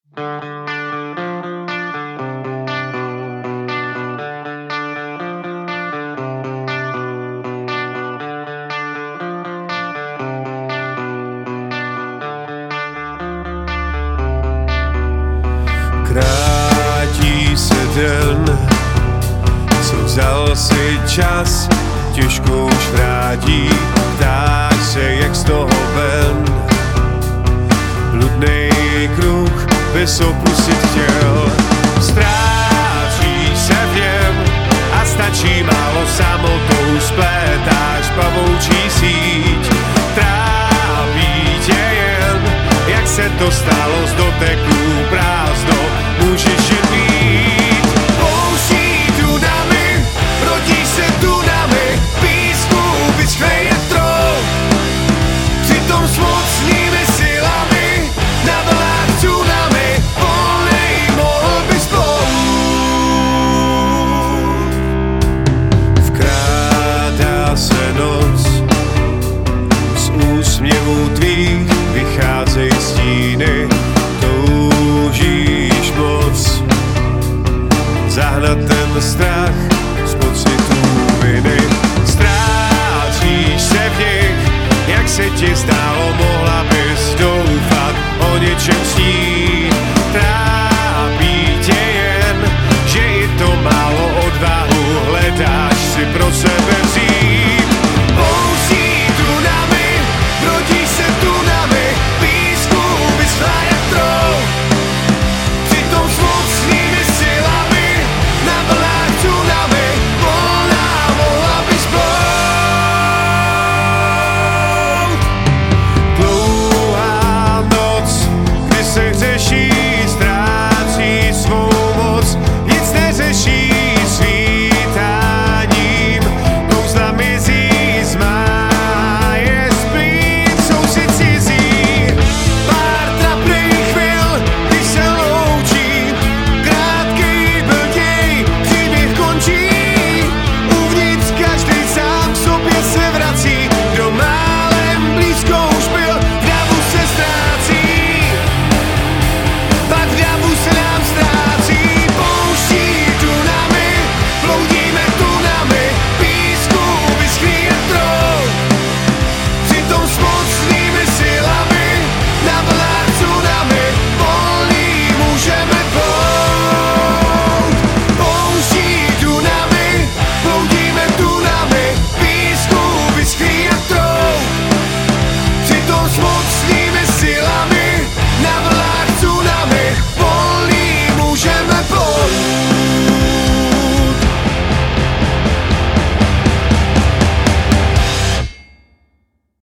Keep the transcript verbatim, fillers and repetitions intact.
Krátí se den, co vzal si čas, těžko už vrátí, ptáš se jak z toho ven. Bludnej kruh, bez opustit chtěl, ztrácíš se v něm a stačí málo samotou, splétáš pavoučí síť, trápí tě jen, jak se to stalo z doteků prázdno, můžeš jen být. Pouští tunami, rodí se tunami, písku vyschne jetro, přitom s mocnými silami, na vlnách tsunami, volnej mohl bys plout. Vkrádá se noc, z úsměvů tvých vycházejí stíny, toužíš moc zahnat ten strach z pocitů viny. Ztrácíš se v nich, jak se ti zdálo, mohla bys doufat o něčem snít.